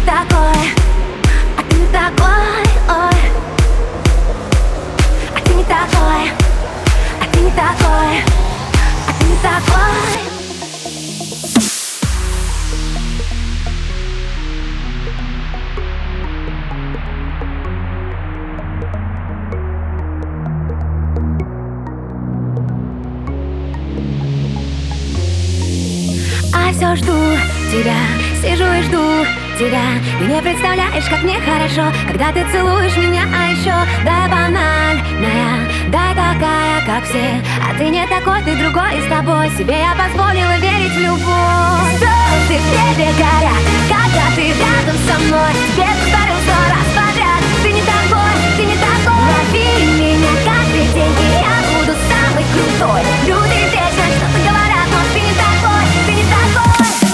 такой, а ты не такой, ой. А ты не такой, а ты не такой, а ты не такой. А все жду тебя, сижу и жду тебя. Ты не представляешь, как мне хорошо, когда ты целуешь меня, а еще да я банальная, да я такая, как все. А ты не такой, ты другой, и с тобой себе я позволила верить в любовь. Звезды в небе горят, когда ты рядом со мной. Тебе повторю 100 раз подряд, ты не такой, ты не такой. Лови меня каждый день, и я буду самый крутой. Люди вечно что-то говорят, но ты не такой, ты не такой.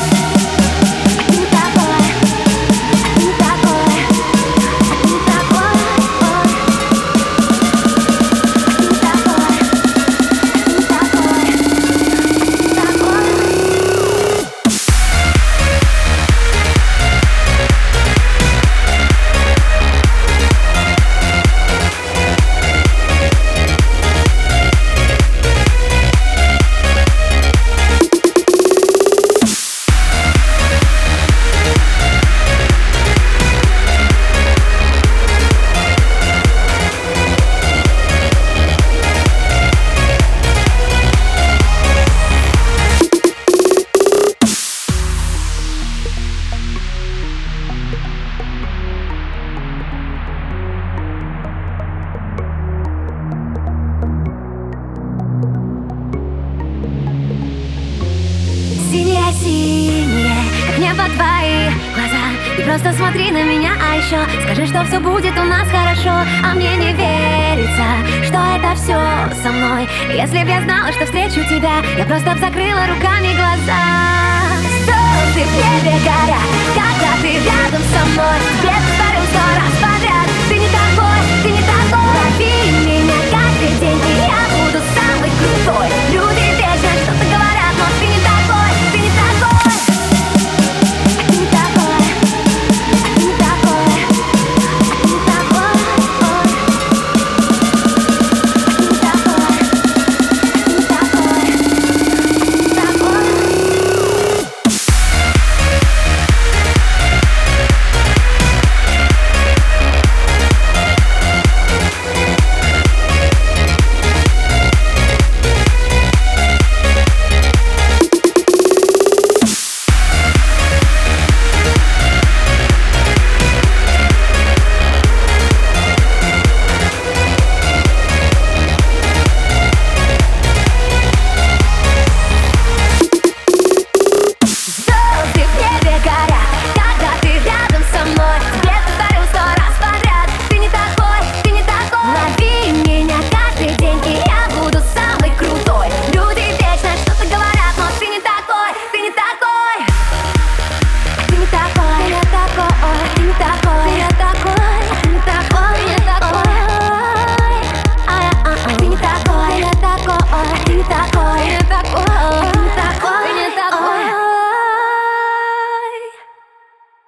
Синие, как небо твои глаза. Ты просто смотри на меня, а еще скажи, что все будет у нас хорошо. А мне не верится, что это все со мной. Если б я знала, что встречу тебя, я просто б закрыла руками глаза.